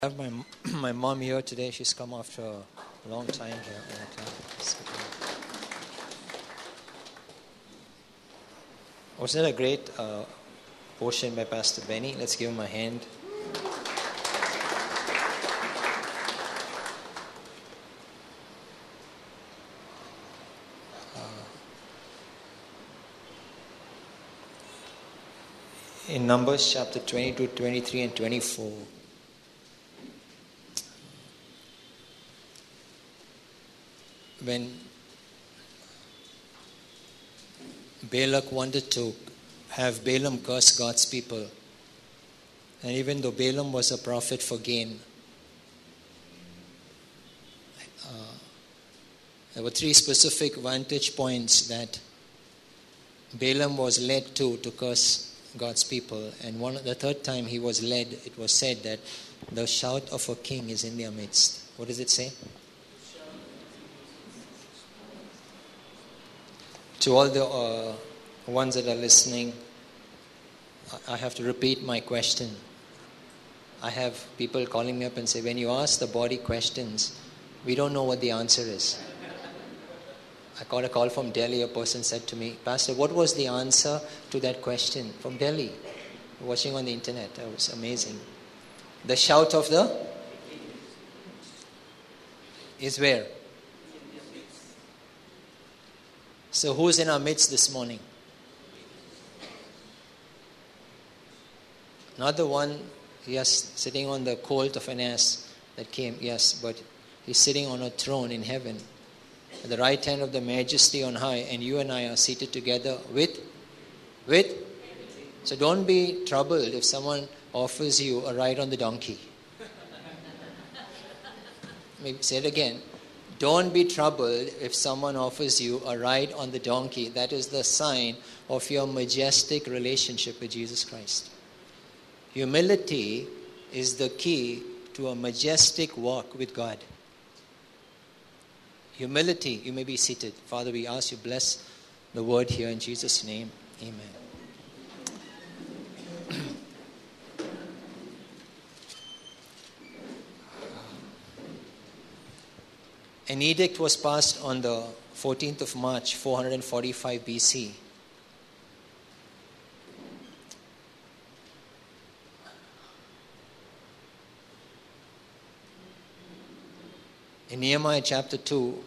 I have my mom here today. She's come after a long time here. Wasn't that a great portion by Pastor Benny? Let's give him a hand. In Numbers chapter 22, 23 and 24. When Balak wanted to have Balaam curse God's people, and even though Balaam was a prophet for gain, there were three specific vantage points that Balaam was led to curse God's people. And the third time he was led, it was said that the shout of a king is in their midst. What does it say? To all the ones that are listening, I have to repeat my question. I have people calling me up and say, when you ask the body questions, we don't know what the answer is. I got a call from Delhi. A person said to me, Pastor, what was the answer to that question? From Delhi, watching on the internet. That was amazing. The shout of the is where? So who's in our midst this morning? Not the one, yes, sitting on the colt of an ass that came, yes, but he's sitting on a throne in heaven at the right hand of the majesty on high, and you and I are seated together with. So don't be troubled if someone offers you a ride on the donkey. Maybe say it again. Don't be troubled if someone offers you a ride on the donkey. That is the sign of your majestic relationship with Jesus Christ. Humility is the key to a majestic walk with God. Humility, you may be seated. Father, we ask you bless the word here in Jesus' name. Amen. An edict was passed on the 14th of March, 445 BC. In Nehemiah chapter 2,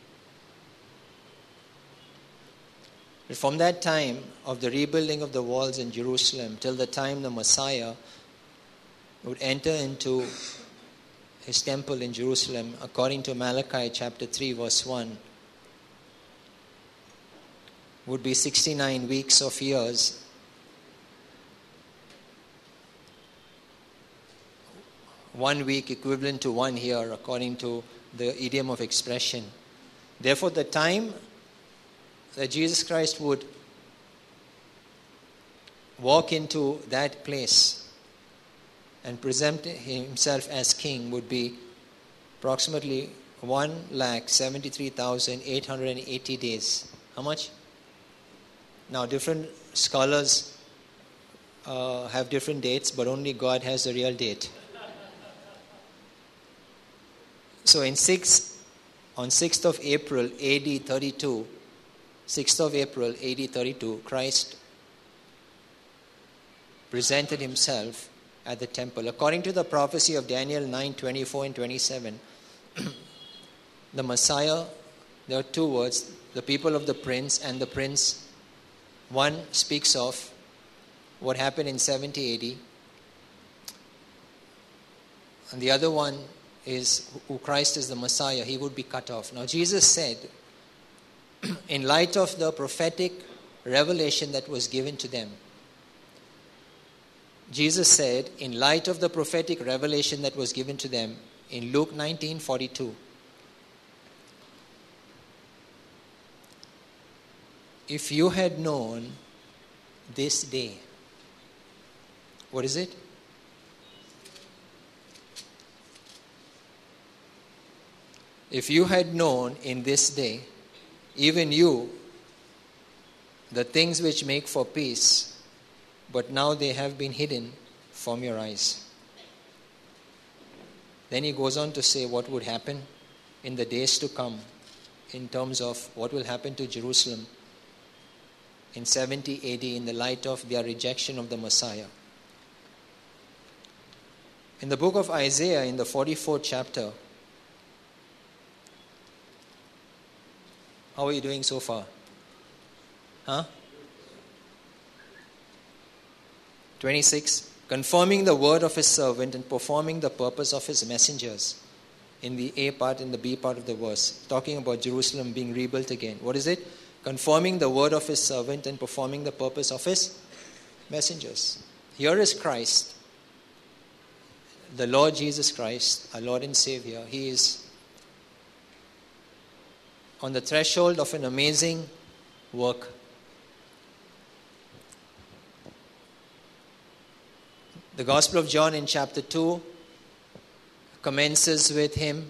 from that time of the rebuilding of the walls in Jerusalem till the time the Messiah would enter into his temple in Jerusalem, according to Malachi chapter 3 verse 1, would be 69 weeks of years. One week equivalent to 1 year, according to the idiom of expression. Therefore, the time that Jesus Christ would walk into that place and present himself as king would be approximately 1,73,880 days. How much? Now, different scholars have different dates, but only God has the real date. So on 6th of April, AD 32, 6th of April, AD 32, Christ presented himself at the temple. According to the prophecy of Daniel 9, 24 and 27, the Messiah, there are two words, the people of the prince and the prince. One speaks of what happened in 70 AD, and the other one is who Christ is the Messiah, he would be cut off. Now Jesus said, in light of the prophetic revelation that was given to them, Jesus said, in light of the prophetic revelation that was given to them, in Luke 19:42, if you had known this day, what is it? If you had known in this day, even you, the things which make for peace, but now they have been hidden from your eyes. Then he goes on to say what would happen in the days to come in terms of what will happen to Jerusalem in 70 AD in the light of their rejection of the Messiah. In the book of Isaiah, in the 44th chapter, how are you doing so far? 26, confirming the word of his servant and performing the purpose of his messengers. In the A part and the B part of the verse, talking about Jerusalem being rebuilt again. What is it? Confirming the word of his servant and performing the purpose of his messengers. Here is Christ, the Lord Jesus Christ, our Lord and Savior. He is on the threshold of an amazing work. The Gospel of John in chapter 2 commences with him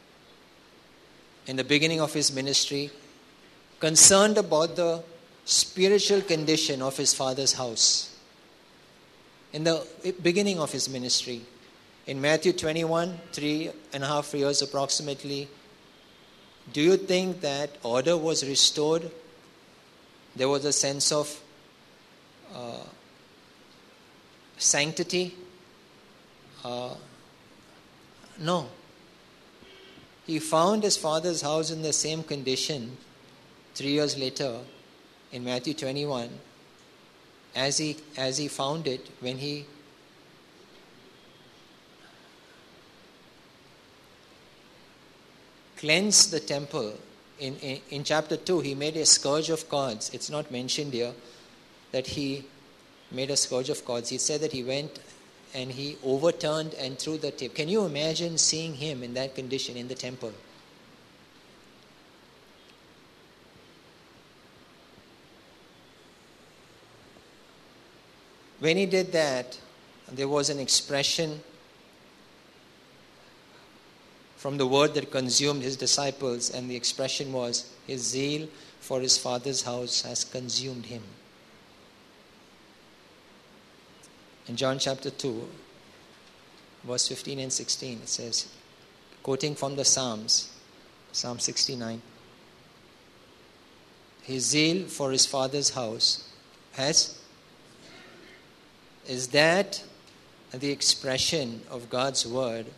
in the beginning of his ministry, concerned about the spiritual condition of his Father's house. In the beginning of his ministry, in Matthew 21, 3.5 years approximately, do you think that order was restored? There was a sense of sanctity? No. He found his father's house in the same condition 3 years later in Matthew 21 as he found it when he cleansed the temple. In chapter 2, he made a scourge of cords. It's not mentioned here that he made a scourge of cords. He said that he went and he overturned and threw the tape. Can you imagine seeing him in that condition in the temple? When he did that, there was an expression from the word that consumed his disciples, and the expression was, his zeal for his Father's house has consumed him. In John chapter 2, verse 15 and 16, it says, quoting from the Psalms, Psalm 69, his zeal for his Father's house is that the expression of God's word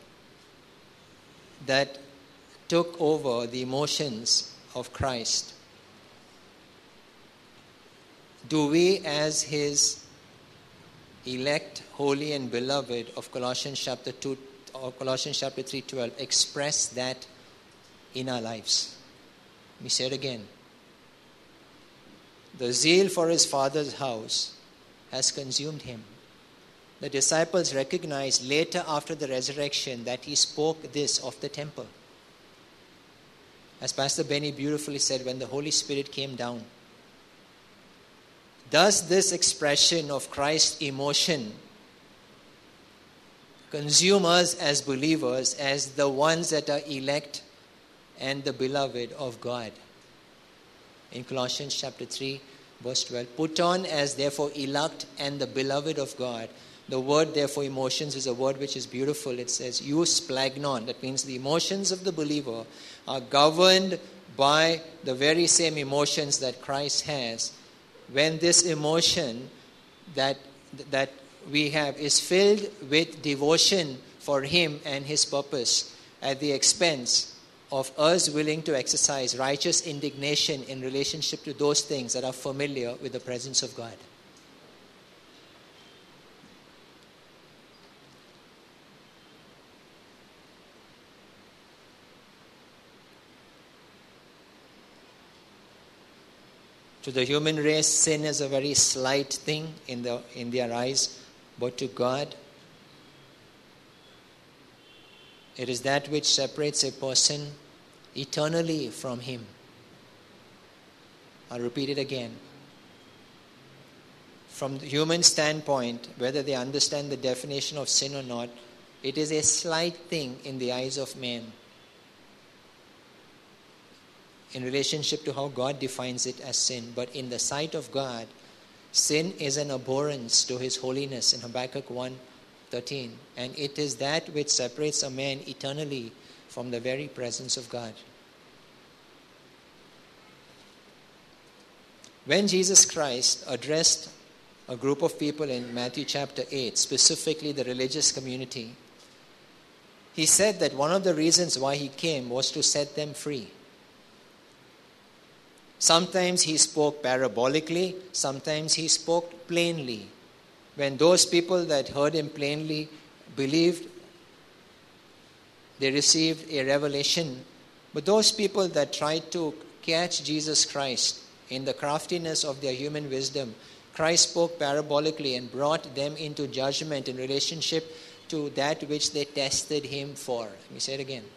that took over the emotions of Christ? Do we, as his elect, holy and beloved of Colossians chapter 2 or Colossians chapter 3:12, express that in our lives? Let me say it again. The zeal for his Father's house has consumed him. The disciples recognized later after the resurrection that he spoke this of the temple. As Pastor Benny beautifully said, when the Holy Spirit came down. Does this expression of Christ's emotion consume us as believers, as the ones that are elect and the beloved of God? In Colossians chapter 3, verse 12, put on as therefore elect and the beloved of God. The word therefore emotions is a word which is beautiful. It says eus splagnon. That means the emotions of the believer are governed by the very same emotions that Christ has. When this emotion that we have is filled with devotion for him and his purpose at the expense of us willing to exercise righteous indignation in relationship to those things that are familiar with the presence of God. To the human race, sin is a very slight thing in their eyes, but to God, it is that which separates a person eternally from him. I'll repeat it again. From the human standpoint, whether they understand the definition of sin or not, it is a slight thing in the eyes of man in relationship to how God defines it as sin. But in the sight of God, sin is an abhorrence to his holiness in Habakkuk 1, 13. And it is that which separates a man eternally from the very presence of God. When Jesus Christ addressed a group of people in Matthew chapter 8, specifically the religious community, he said that one of the reasons why he came was to set them free. Sometimes he spoke parabolically, sometimes he spoke plainly. When those people that heard him plainly believed, they received a revelation. But those people that tried to catch Jesus Christ in the craftiness of their human wisdom, Christ spoke parabolically and brought them into judgment in relationship to that which they tested him for. Let me say it again.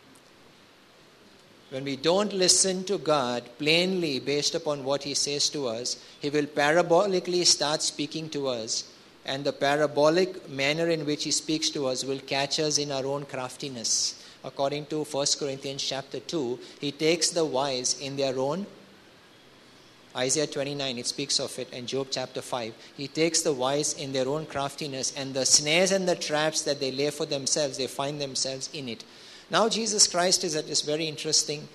When we don't listen to God plainly based upon what he says to us, he will parabolically start speaking to us. And the parabolic manner in which he speaks to us will catch us in our own craftiness. According to 1 Corinthians chapter 2, he takes the wise in their own, Isaiah 29, it speaks of it, and Job chapter 5. He takes the wise in their own craftiness, and the snares and the traps that they lay for themselves, they find themselves in it. Now Jesus Christ is at this very interesting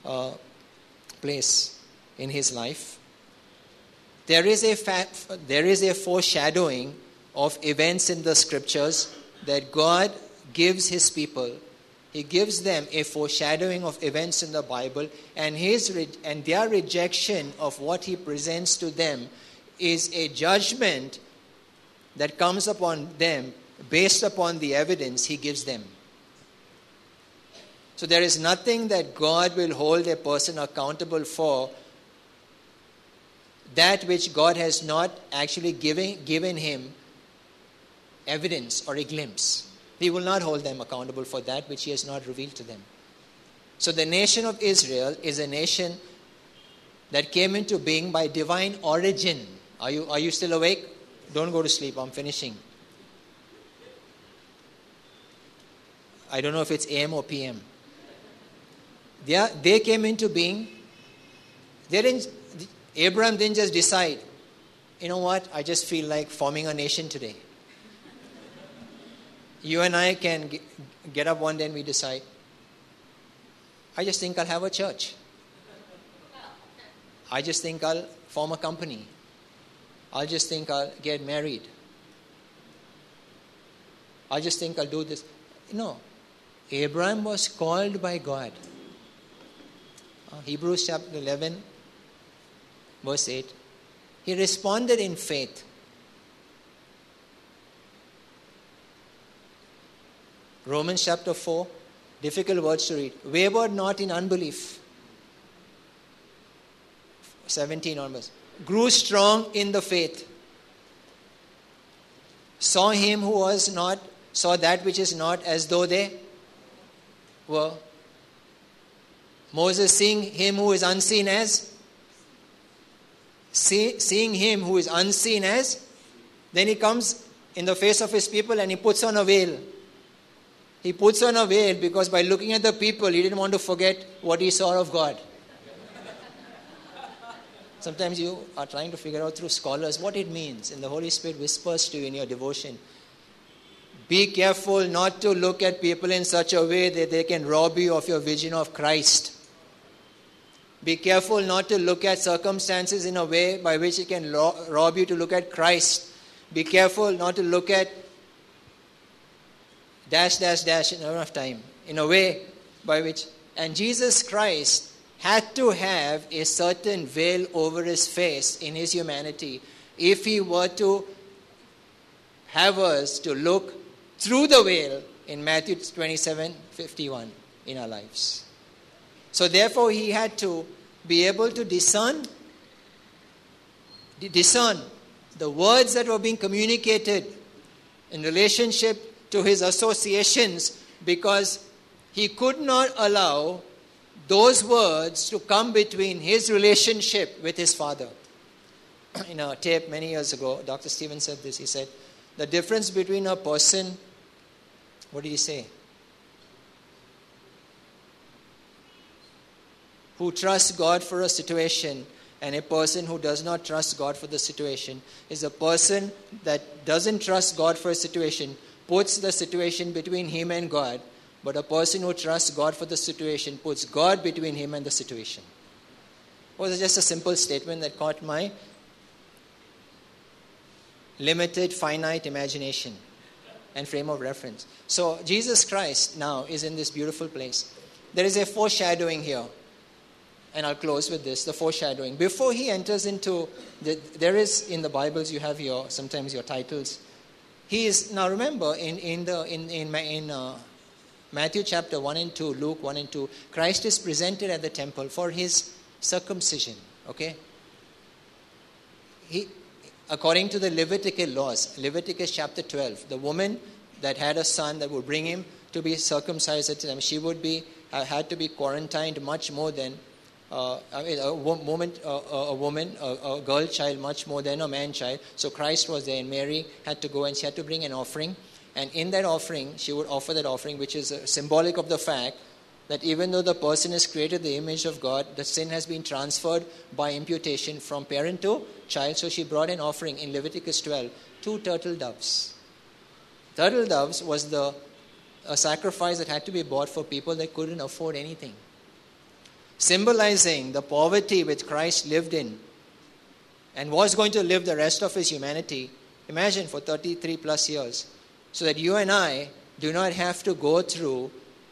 place in his life. There is a foreshadowing of events in the scriptures that God gives his people. He gives them a foreshadowing of events in the Bible, and their rejection of what he presents to them is a judgment that comes upon them based upon the evidence he gives them. So there is nothing that God will hold a person accountable for that which God has not actually given him evidence or a glimpse. He will not hold them accountable for that which he has not revealed to them. So the nation of Israel is a nation that came into being by divine origin. Are you still awake? Don't go to sleep. I'm finishing. I don't know if it's AM or PM. They came into being. Abraham didn't just decide, you know what, I just feel like forming a nation today. You and I can get up one day and we decide, I just think I'll have a church. I just think I'll form a company. I just think I'll get married. I just think I'll do this. No. Abraham was called by God. Hebrews chapter 11, verse 8. He responded in faith. Romans chapter 4, difficult words to read. Wavered not in unbelief. 17 onwards. Grew strong in the faith. Saw that which is not as though they were. Moses seeing him who is unseen as. Seeing him who is unseen as. Then he comes in the face of his people and he puts on a veil. He puts on a veil because by looking at the people, he didn't want to forget what he saw of God. Sometimes you are trying to figure out through scholars what it means, and the Holy Spirit whispers to you in your devotion. Be careful not to look at people in such a way that they can rob you of your vision of Christ. Be careful not to look at circumstances in a way by which it can rob you to look at Christ. Be careful not to look at ... in enough time, in a way by which... And Jesus Christ had to have a certain veil over his face in his humanity if he were to have us to look through the veil in Matthew 27:51 in our lives. So therefore he had to be able to discern the words that were being communicated in relationship to his associations, because he could not allow those words to come between his relationship with his Father. In a tape many years ago, Dr. Stephen said this. He said, the difference between a person, what did he say? Who trusts God for a situation and a person who does not trust God for the situation is a person that doesn't trust God for a situation puts the situation between him and God, but a person who trusts God for the situation puts God between him and the situation. It was just a simple statement that caught my limited, finite imagination and frame of reference. So Jesus Christ now is in this beautiful place. There is a foreshadowing here. And I'll close with this, the foreshadowing. Before he enters into, there is in the Bibles, you have your, sometimes your titles. He is, now remember, in Matthew chapter 1 and 2, Luke 1 and 2, Christ is presented at the temple for his circumcision, okay? According to the Levitical laws, Leviticus chapter 12, the woman that had a son that would bring him to be circumcised at them, she would be, had to be quarantined much more than a girl child much more than a man child. So Christ was there, and Mary had to go and she had to bring an offering. And in that offering, she would offer that offering, which is symbolic of the fact that even though the person is created the image of God, the sin has been transferred by imputation from parent to child. So she brought an offering in Leviticus 12, 2 turtle doves. Turtle doves was a sacrifice that had to be bought for people that couldn't afford anything, symbolizing the poverty which Christ lived in and was going to live the rest of his humanity. Imagine, for 33 plus years. So that you and I do not have to go through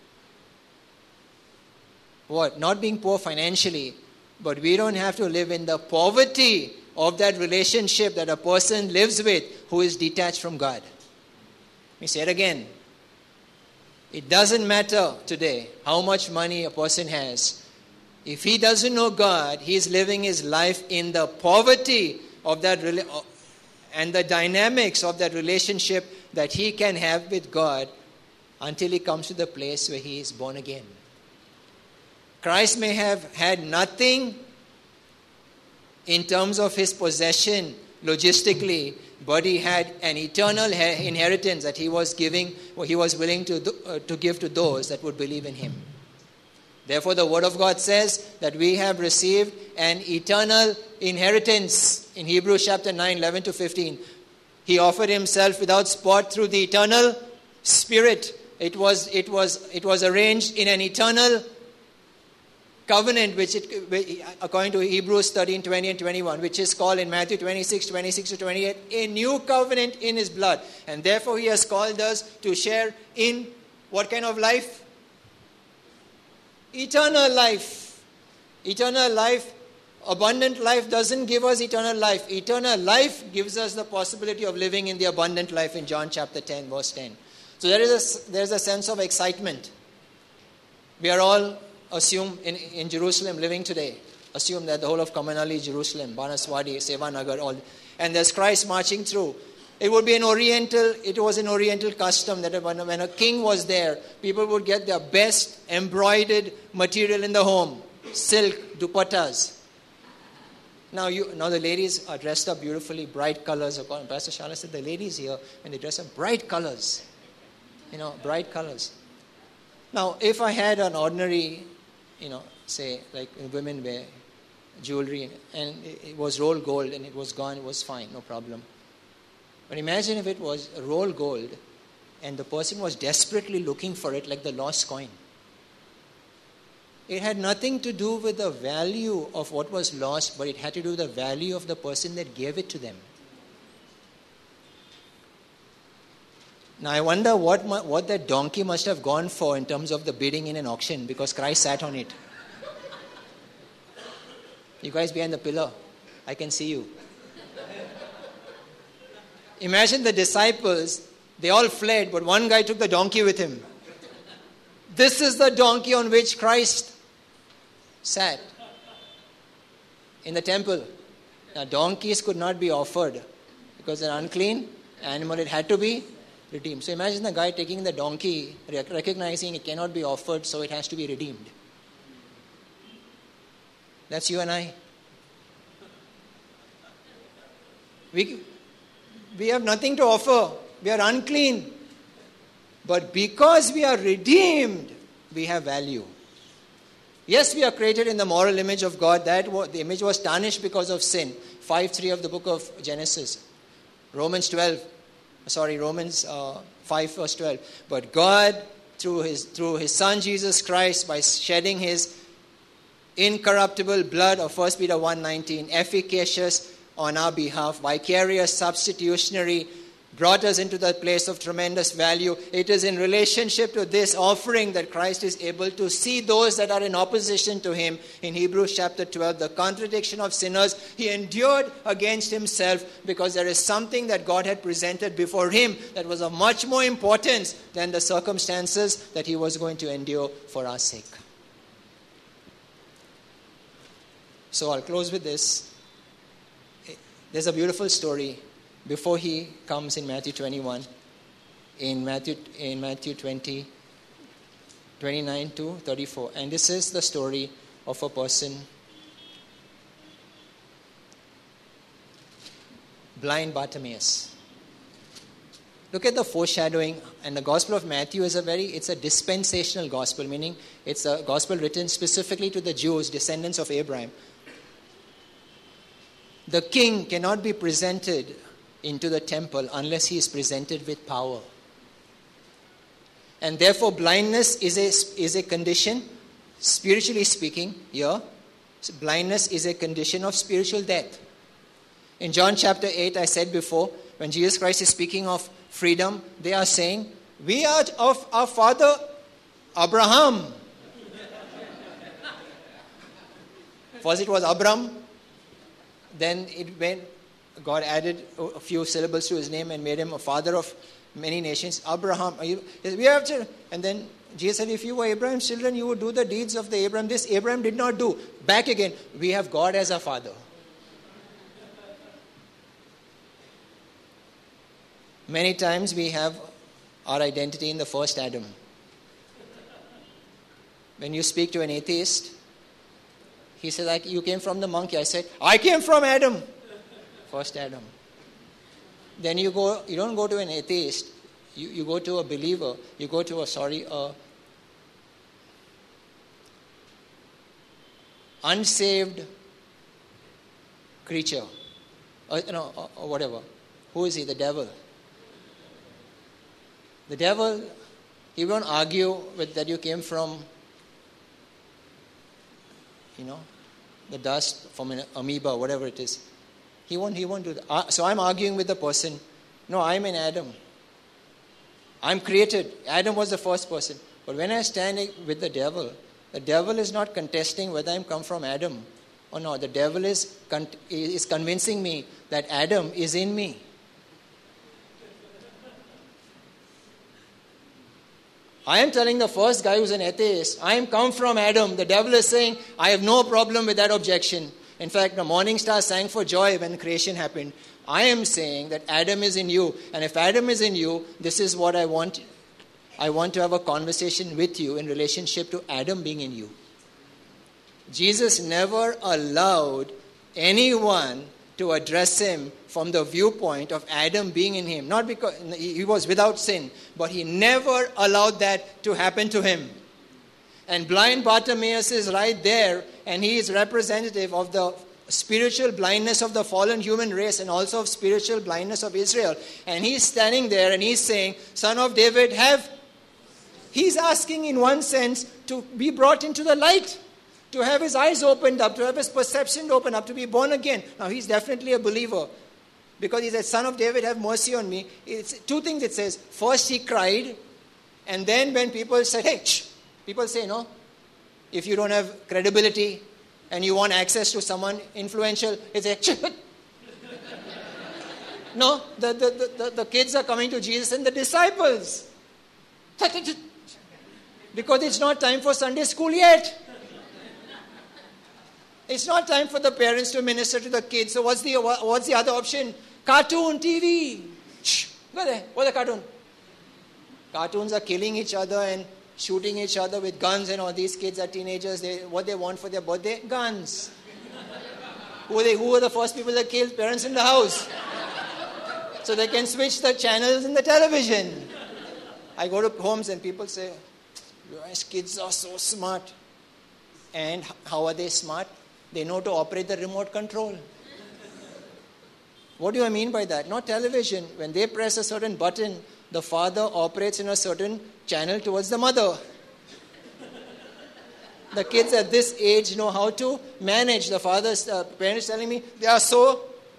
what? Not being poor financially, but we don't have to live in the poverty of that relationship that a person lives with who is detached from God. Let me say it again. It doesn't matter today how much money a person has. If he doesn't know God, he is living his life in the poverty of that and the dynamics of that relationship that he can have with God until he comes to the place where he is born again. Christ may have had nothing in terms of his possession logistically, but he had an eternal inheritance that he was giving, or he was willing to give to those that would believe in him. Therefore, the Word of God says that we have received an eternal inheritance. In Hebrews chapter 9, 11 to 15, he offered himself without spot through the eternal Spirit. It was arranged in an eternal covenant, which according to Hebrews 13, 20 and 21, which is called in Matthew 26, 26 to 28, a new covenant in his blood. And therefore, he has called us to share in what kind of life? Eternal life. Eternal life. Abundant life doesn't give us eternal life. Eternal life gives us the possibility of living in the abundant life in John chapter 10, verse 10. So there's a sense of excitement. We are all assume in Jerusalem living today. Assume that the whole of Kamanali, Jerusalem, Banaswadi, Sevanagar, all. And there's Christ marching through. It was an oriental custom that when a king was there, people would get their best embroidered material in the home. Silk, dupattas. Now the ladies are dressed up beautifully, bright colors. Pastor Shala said the ladies here, when they dress up, bright colors. Bright colors. Now, if I had an ordinary, say, like women wear jewelry, and it was rolled gold and it was gone, it was fine, no problem. But imagine if it was rolled gold and the person was desperately looking for it like the lost coin. It had nothing to do with the value of what was lost, but it had to do with the value of the person that gave it to them. Now I wonder what that donkey must have gone for in terms of the bidding in an auction, because Christ sat on it. You guys behind the pillar, I can see you. Imagine the disciples, they all fled, but one guy took the donkey with him. This is the donkey on which Christ sat in the temple. Now donkeys could not be offered because they're unclean animal. It had to be redeemed. So imagine the guy taking the donkey, recognizing it cannot be offered, so it has to be redeemed. That's you and I. We have nothing to offer. We are unclean. But because we are redeemed, we have value. Yes, we are created in the moral image of God. The image was tarnished because of sin. 5:3 of the book of Genesis. Romans 12. Romans 5 verse 12. But God, through his Son Jesus Christ, by shedding his incorruptible blood of 1 Peter 1:19, efficacious on our behalf, vicarious, substitutionary, brought us into that place of tremendous value. It is in relationship to this offering that Christ is able to see those that are in opposition to him. In Hebrews chapter 12, the contradiction of sinners, he endured against himself because there is something that God had presented before him that was of much more importance than the circumstances that he was going to endure for our sake. So I'll close with this. There's a beautiful story before he comes in Matthew 21, in Matthew 20, 29 to 34. And this is the story of a person, blind Bartimaeus. Look at the foreshadowing. And the Gospel of Matthew is it's a dispensational gospel, meaning it's a gospel written specifically to the Jews, descendants of Abraham. The king cannot be presented into the temple unless he is presented with power. And therefore blindness is a condition, spiritually speaking, here. Blindness is a condition of spiritual death. In John chapter 8, I said before, when Jesus Christ is speaking of freedom, they are saying, we are of our father Abraham. First it was Abram, then it went, God added a few syllables to his name and made him a father of many nations. Abraham, we have children. And then Jesus said, if you were Abraham's children, you would do the deeds of the Abraham. This Abraham did not do. Back again, we have God as our father. Many times we have our identity in the first Adam. When you speak to an atheist, he says, like, you came from the monkey. I said, I came from Adam. First Adam. Then you don't go to an atheist. You go to a believer. You go to a unsaved creature. Or whatever. Who is he? The devil. The devil, he won't argue with that you came from, the dust from an amoeba, whatever it is. He won't do that. So I'm arguing with the person. No, I'm in Adam. I'm created. Adam was the first person. But when I stand with the devil is not contesting whether I'm come from Adam or not. The devil is convincing me that Adam is in me. I am telling the first guy who's an atheist, I am come from Adam. The devil is saying, I have no problem with that objection. In fact, the morning star sang for joy when creation happened. I am saying that Adam is in you. And if Adam is in you, this is what I want. I want to have a conversation with you in relationship to Adam being in you. Jesus never allowed anyone to address him from the viewpoint of Adam being in him. Not because he was without sin, but he never allowed that to happen to him. And blind Bartimaeus is right there, and he is representative of the spiritual blindness of the fallen human race and also of spiritual blindness of Israel. And he's standing there and he's saying, Son of David, he's asking in one sense to be brought into the light, to have his eyes opened up, to have his perception opened up, to be born again. Now he's definitely a believer. Because he said, Son of David, have mercy on me. It's two things it says. First he cried, and then when people said, hey, people say, no, if you don't have credibility and you want access to someone influential, it's a no, the kids are coming to Jesus and the disciples. Because it's not time for Sunday school yet. It's not time for the parents to minister to the kids. So what's the other option? Cartoon, TV. Go there. What's the cartoon? Cartoons are killing each other and shooting each other with guns, and all these kids are teenagers. What they want for their birthday? Guns. Who were the first people that killed? Parents in the house. So they can switch the channels in the television. I go to homes and people say, you guys kids are so smart. And how are they smart? They know to operate the remote control. What do I mean by that? Not television. When they press a certain button, the father operates in a certain channel towards the mother. The kids at this age know how to manage. The father's parents telling me they are so.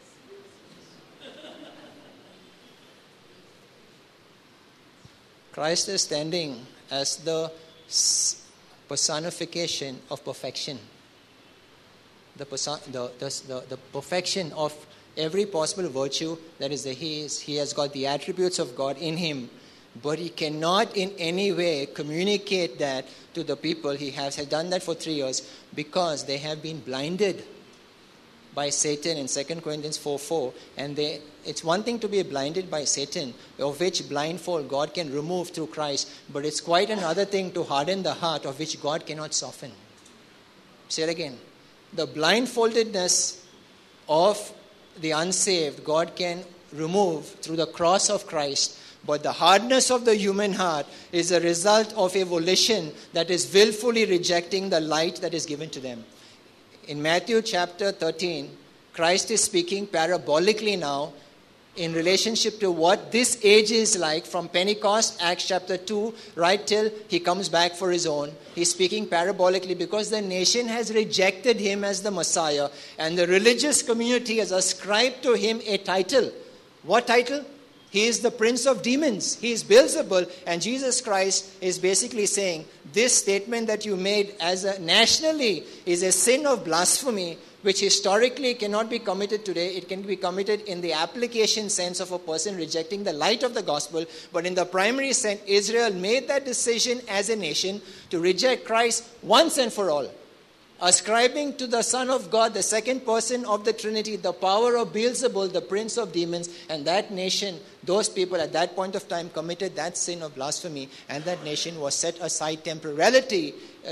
Christ is standing as the personification of perfection. The perfection of every possible virtue that is he has got the attributes of God in him, but he cannot in any way communicate that to the people. He has done that for 3 years because they have been blinded by Satan in 2 Corinthians 4:4. And it's one thing to be blinded by Satan, of which blindfold God can remove through Christ, but it's quite another thing to harden the heart, of which God cannot soften. Say it again. The blindfoldedness of the unsaved, God can remove through the cross of Christ. But the hardness of the human heart is a result of a volition that is willfully rejecting the light that is given to them. In Matthew chapter 13, Christ is speaking parabolically now in relationship to what this age is like from Pentecost, Acts chapter 2, right till he comes back for his own. He's speaking parabolically because the nation has rejected him as the Messiah, and the religious community has ascribed to him a title. What title? He is the prince of demons. He is Beelzebul. And Jesus Christ is basically saying, this statement that you made nationally is a sin of blasphemy, which historically cannot be committed today. It can be committed in the application sense of a person rejecting the light of the gospel. But in the primary sense, Israel made that decision as a nation to reject Christ once and for all, ascribing to the Son of God, the second person of the Trinity, the power of Beelzebul, the prince of demons. And that nation, those people at that point of time committed that sin of blasphemy, and that nation was set aside temporarily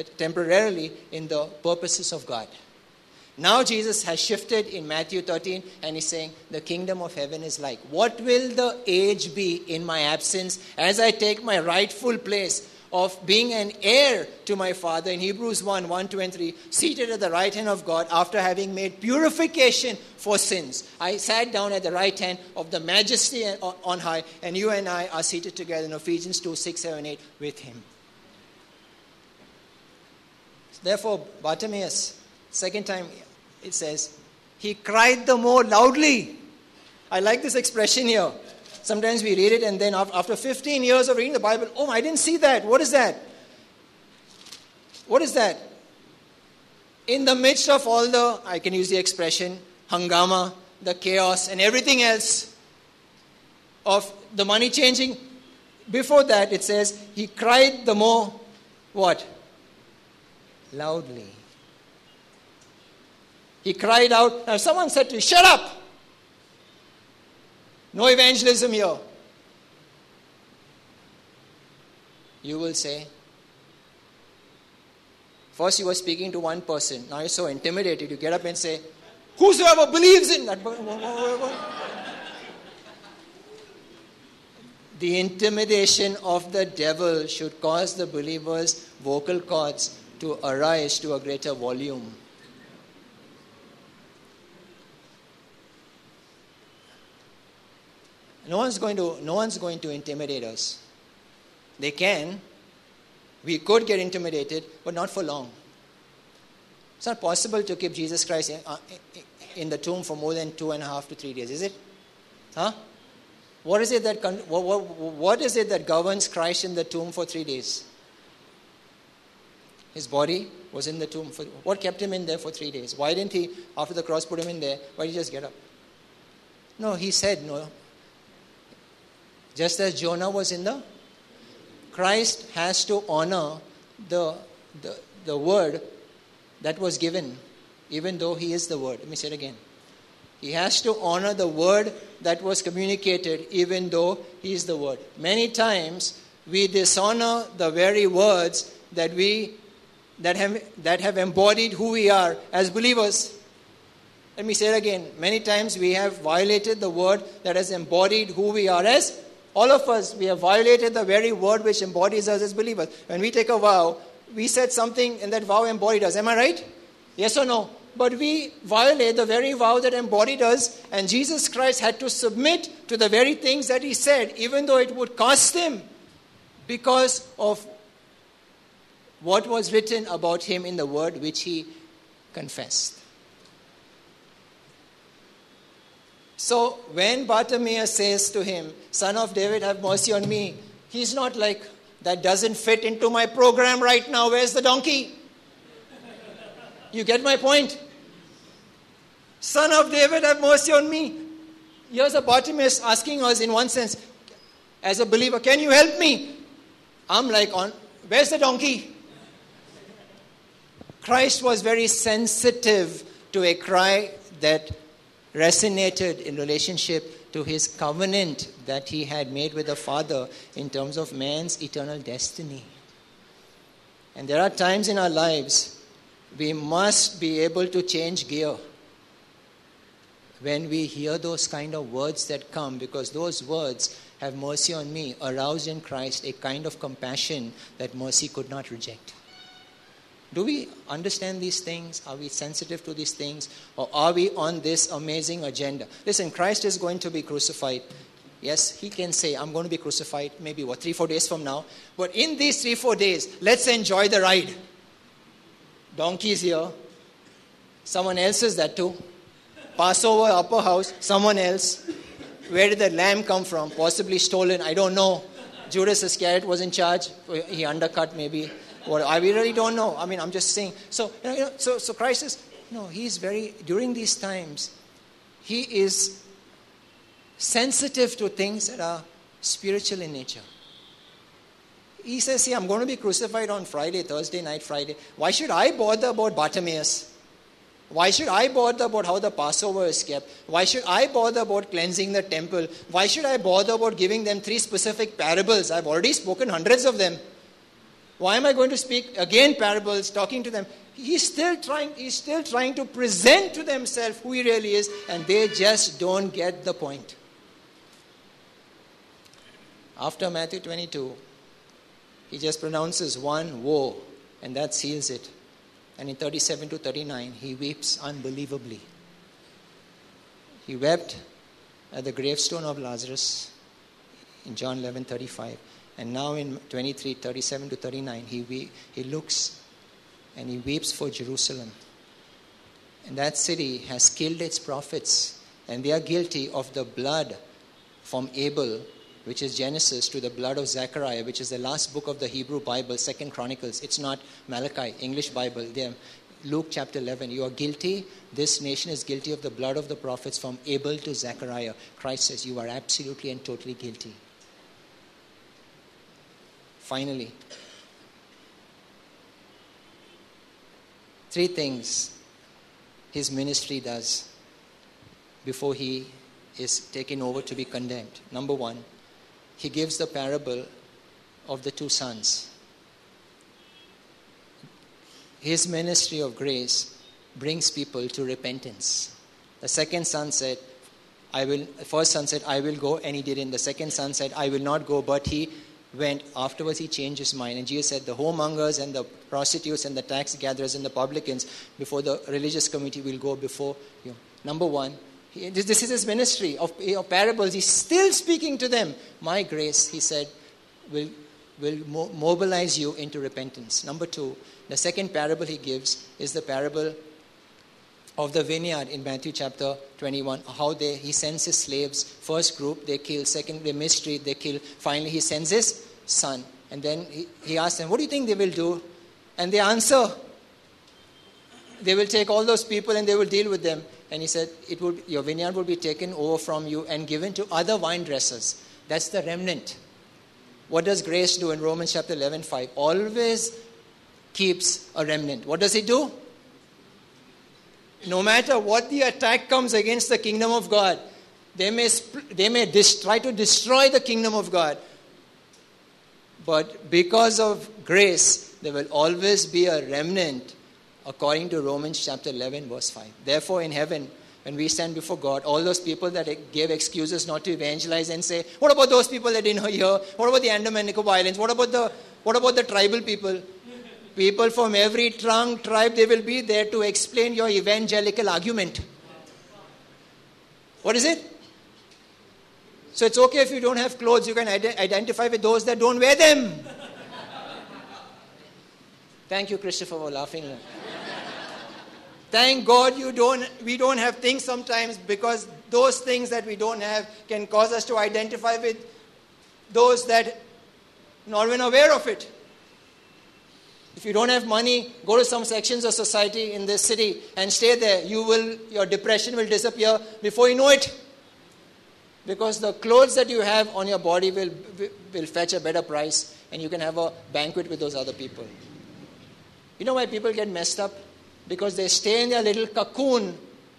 in the purposes of God. Now Jesus has shifted in Matthew 13, and he's saying, the kingdom of heaven is like. What will the age be in my absence as I take my rightful place of being an heir to my Father? In Hebrews 1, 2 and 3, seated at the right hand of God after having made purification for sins. I sat down at the right hand of the majesty on high, and you and I are seated together in Ephesians 2, 6, 7, 8 with him. Therefore, Bartimaeus, second time it says, he cried the more loudly. I like this expression here. Sometimes we read it and then after 15 years of reading the Bible, oh, I didn't see that. What is that? What is that? In the midst of all the, I can use the expression, hangama, the chaos and everything else of the money changing, before that it says, he cried the more, what? Loudly. He cried out. Now someone said to you, shut up. No evangelism here. You will say, first you were speaking to one person. Now you're so intimidated. You get up and say, whosoever believes in that. The intimidation of the devil should cause the believer's vocal cords to arise to a greater volume. No one's going to intimidate us. They can. We could get intimidated, but not for long. It's not possible to keep Jesus Christ in the tomb for more than 2.5 to 3 days, is it? Huh? What is it that governs Christ in the tomb for 3 days? His body was in the tomb. What kept him in there for 3 days? Why didn't he, after the cross, put him in there? Why did he just get up? No, he said no. Just as Jonah was in the... Christ has to honor the word that was given, even though he is the word. Let me say it again. He has to honor the word that was communicated, even though he is the word. Many times we dishonor the very words that have embodied who we are as believers. Let me say it again. Many times we have violated the word that has embodied who we are as all of us. We have violated the very word which embodies us as believers. When we take a vow, we said something and that vow embodied us. Am I right? Yes or no? But we violate the very vow that embodied us, and Jesus Christ had to submit to the very things that he said, even though it would cost him, because of what was written about him in the word which he confessed. So when Bartimaeus says to him, "Son of David, have mercy on me," he's not like, "That doesn't fit into my program right now. Where's the donkey?" You get my point? "Son of David, have mercy on me." Here's a Bartimaeus asking us, in one sense, as a believer, "Can you help me?" I'm like, "Where's the donkey?" Christ was very sensitive to a cry that resonated in relationship to his covenant that he had made with the Father in terms of man's eternal destiny. And there are times in our lives we must be able to change gear when we hear those kind of words that come, because those words, "Have mercy on me," aroused in Christ a kind of compassion that mercy could not reject. Do we understand these things? Are we sensitive to these things? Or are we on this amazing agenda? Listen, Christ is going to be crucified. Yes, he can say, "I'm going to be crucified maybe 3-4 days from now." But in these 3-4 days, let's enjoy the ride. Donkey's here. Someone else is that too. Passover, upper house, someone else. Where did the lamb come from? Possibly stolen, I don't know. Judas Iscariot was in charge. He undercut maybe. We really don't know. I mean, I'm just saying. So Christ is, he's very, during these times, he is sensitive to things that are spiritual in nature. He says, "See, I'm going to be crucified on Friday, Thursday night, Friday. Why should I bother about Bartimaeus? Why should I bother about how the Passover is kept? Why should I bother about cleansing the temple? Why should I bother about giving them 3 specific parables? I've already spoken hundreds of them. Why am I going to speak again parables, talking to them?" He's still trying to present to themselves who he really is, and they just don't get the point. After Matthew 22, he just pronounces one woe, and that seals it. And in 37 to 39, he weeps unbelievably. He wept at the gravestone of Lazarus in John 11:35. And now in 23, 37 to 39, he looks and he weeps for Jerusalem. And that city has killed its prophets, and they are guilty of the blood from Abel, which is Genesis, to the blood of Zechariah, which is the last book of the Hebrew Bible, 2 Chronicles. It's not Malachi, English Bible. There, Luke chapter 11. You are guilty. This nation is guilty of the blood of the prophets from Abel to Zechariah. Christ says you are absolutely and totally guilty. Finally, 3 things his ministry does before he is taken over to be condemned. Number 1, he gives the parable of the 2 sons. His ministry of grace brings people to repentance. The second son said, first son said, "I will go," and he didn't. The second son said, "I will not go," but he went. Afterwards he changed his mind. And Jesus said, "The whoremongers and the prostitutes and the tax gatherers and the publicans before the religious committee will go before you." Number 1, this is his ministry of parables. He's still speaking to them. My grace, he said, will mobilize you into repentance. Number 2, the second parable he gives is the parable of the vineyard in Matthew chapter 21. How he sends his slaves. First group, they kill. Second, they mistreat, they kill. Finally, he sends his son. And then he asks them, "What do you think they will do?" And they answer, "They will take all those people and they will deal with them." And he said, "Your vineyard will be taken over from you and given to other vine dressers." That's the remnant. What does grace do in Romans chapter 11:5? Always keeps a remnant. What does it do? No matter what the attack comes against the kingdom of God, they may try to destroy the kingdom of God. But because of grace, there will always be a remnant, according to Romans chapter 11, verse 5. Therefore, in heaven, when we stand before God, all those people that gave excuses not to evangelize and say, "What about those people that didn't hear? What about the Andaman Nicobar Islands? What about the tribal people?" People from every tongue, tribe, they will be there to explain your evangelical argument. What is it? So it's okay if you don't have clothes, you can identify with those that don't wear them. Thank you, Christopher, for laughing. Thank God we don't have things sometimes, because those things that we don't have can cause us to identify with those that not even aware of it. If you don't have money, go to some sections of society in this city and stay there. Your depression will disappear before you know it. Because the clothes that you have on your body will fetch a better price, and you can have a banquet with those other people. You know why people get messed up? Because they stay in their little cocoon,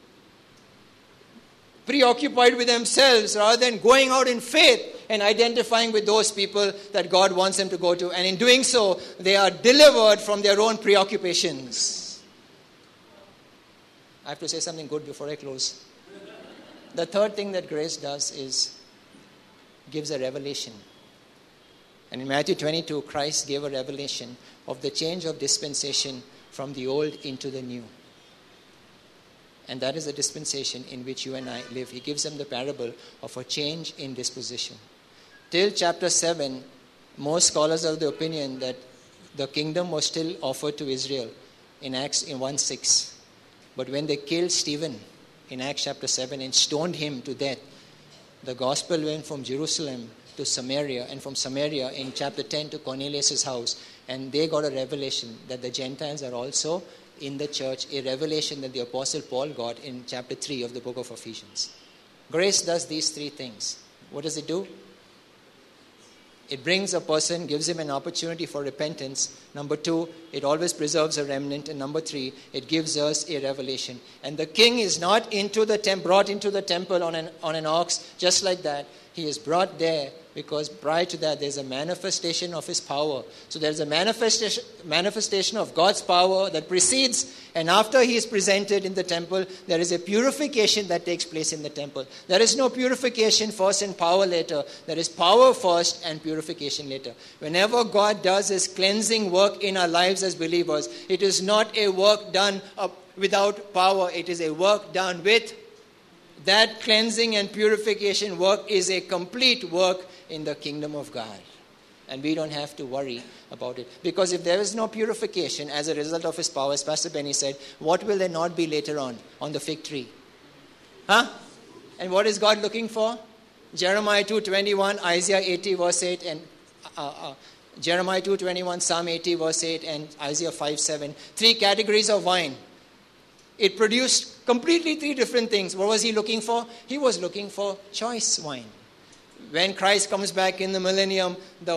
preoccupied with themselves, rather than going out in faith and identifying with those people that God wants them to go to. And in doing so, they are delivered from their own preoccupations. I have to say something good before I close. The third thing that grace does is gives a revelation. And in Matthew 22, Christ gave a revelation of the change of dispensation from the old into the new. And that is the dispensation in which you and I live. He gives them the parable of a change in disposition. Till chapter 7, most scholars are of the opinion that the kingdom was still offered to Israel in Acts in 1:6. But when they killed Stephen in Acts chapter 7 and stoned him to death, the gospel went from Jerusalem to Samaria, and from Samaria in chapter 10 to Cornelius' house. And they got a revelation that the Gentiles are also in the church, a revelation that the Apostle Paul got in chapter 3 of the book of Ephesians. Grace does these three things. What does it do? It brings a person, gives him an opportunity for repentance. Number 2, it always preserves a remnant. And number 3, it gives us a revelation. And the king is not brought into the temple on an ox just like that. He is brought there because prior to that there's a manifestation of his power. So there's a manifestation of God's power that precedes, and after he is presented in the temple, there is a purification that takes place in the temple. There is no purification first and power later. There is power first and purification later. Whenever God does his cleansing work in our lives as believers, it is not a work done without power. It is a work done with. That cleansing and purification work is a complete work in the kingdom of God. And we don't have to worry about it. Because if there is no purification as a result of his power, as Pastor Benny said, what will there not be later on the fig tree? Huh? And what is God looking for? Jeremiah 2:21, Isaiah 80 verse 8, and Jeremiah 2:21, Psalm 80 verse 8, and Isaiah 5:7. 3 categories of wine. It produced completely 3 different things. What was he looking for? He was looking for choice wine. When Christ comes back in the millennium, the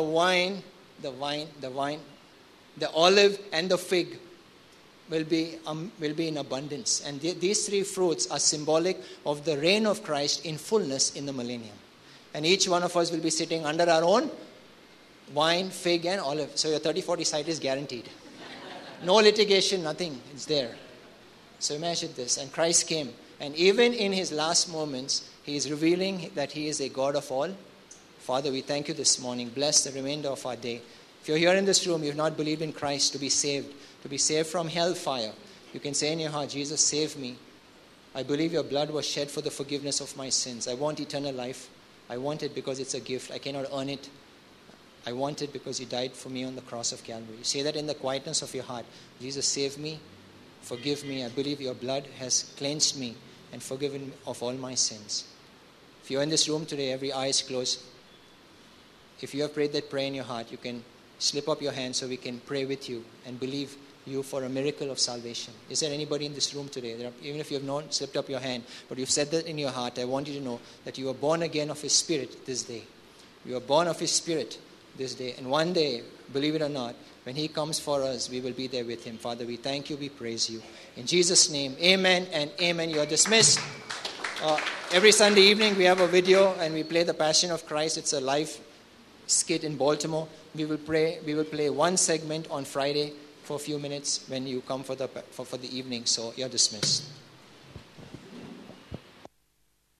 olive and the fig will be in abundance. And these 3 fruits are symbolic of the reign of Christ in fullness in the millennium. And each one of us will be sitting under our own wine, fig, and olive. So your 30-40 site is guaranteed. No litigation, nothing. It's there. So imagine this. And Christ came. And even in his last moments, he is revealing that he is a God of all. Father, we thank you this morning. Bless the remainder of our day. If you're here in this room, you've not believed in Christ to be saved from hellfire, you can say in your heart, Jesus, save me. I believe your blood was shed for the forgiveness of my sins. I want eternal life. I want it because it's a gift. I cannot earn it. I want it because you died for me on the cross of Calvary. You say that in the quietness of your heart. Jesus, save me. Forgive me. I believe your blood has cleansed me and forgiven me of all my sins. If you're in this room today, every eye is closed. If you have prayed that prayer in your heart, you can slip up your hand so we can pray with you and believe you for a miracle of salvation. Is there anybody in this room today, even if you have not slipped up your hand, but you've said that in your heart, I want you to know that you are born again of his Spirit this day. You are born of his Spirit this day. And one day, believe it or not, when he comes for us, we will be there with him. Father, we thank you, we praise you. In Jesus' name, amen and amen. You are dismissed. Every Sunday evening, we have a video and we play the Passion of Christ. It's a live skit in Baltimore. We will play one segment on Friday for a few minutes when you come for the evening. So you're dismissed.